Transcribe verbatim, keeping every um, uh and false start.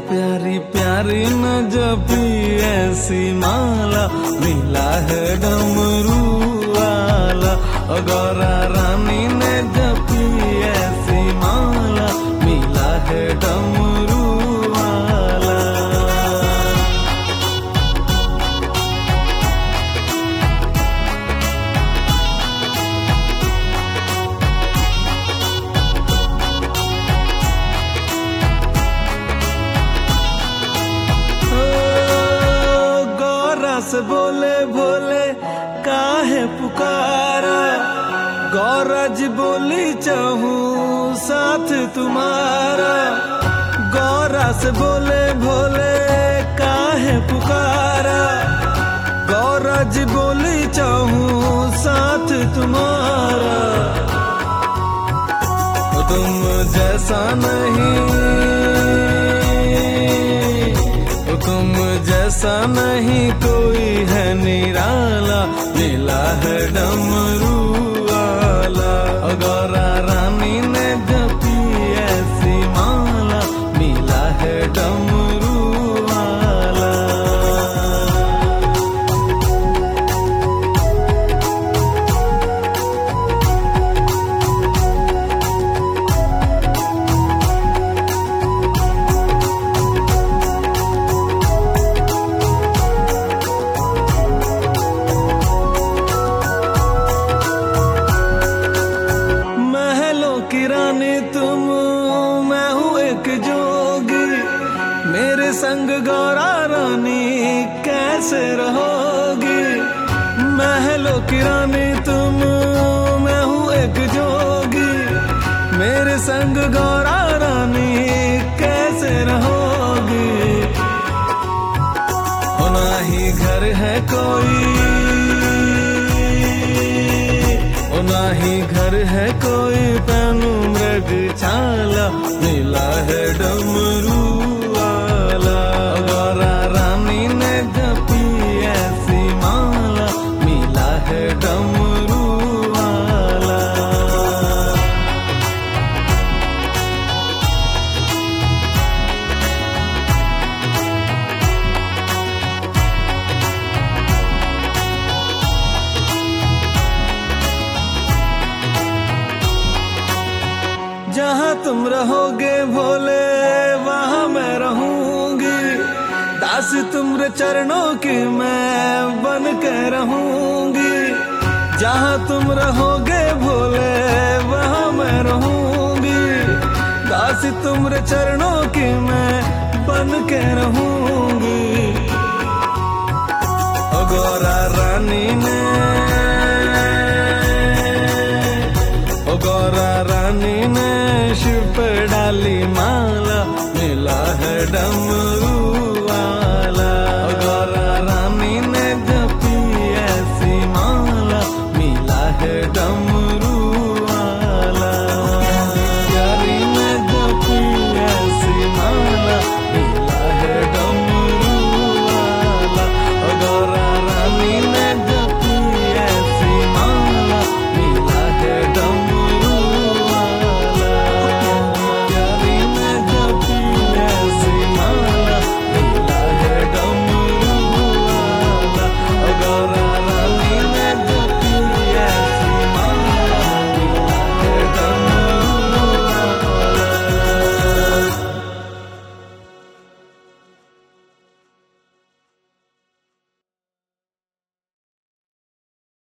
प्यारी प्यारी न जपी ऐसी माला, मिला है डमरू वाला। गौरा रानी ने जपी ऐसी माला, मिला है डमरू वाला। से बोले भोले काहे पुकारा, गौरा जी बोली चाहूं साथ तुम्हारा। गौरा से बोले भोले काहे पुकारा, गौरा जी बोली चाहूं साथ तुम्हारा। तुम जैसा नहीं, तुम जैसा नहीं कोई है निराला, मिला है डमरू वाला। गौरा रानी ने जपी ऐसी माला, मिला है डमरू वाला। तुम मैं हूँ एक जोगी, मेरे संग गौरा रानी कैसे रहोगी। महलों की रानी तुम मैं हूँ एक जोगी, मेरे संग गौरा रानी कैसे रहोगी। ना ही घर है कोई, ना ही घर है कोई पहनू मृग छाला, मिला है डमरू वाला। गौरा रानी ने जपी ऐसी माला, मिला है डमरू वाला। जहाँ तुम रहोगे भोले वहाँ मैं रहूंगी, दास तुम्हारे चरणों की मैं बन के रहूंगी। जहाँ तुम रहोगे भोले वहाँ मैं रहूंगी, दास तुम्हारे चरणों की मैं बन के रहूंगी। गौरा रानी ने, गौरा रानी ने शिव पे डाली माला, मिला है डमरू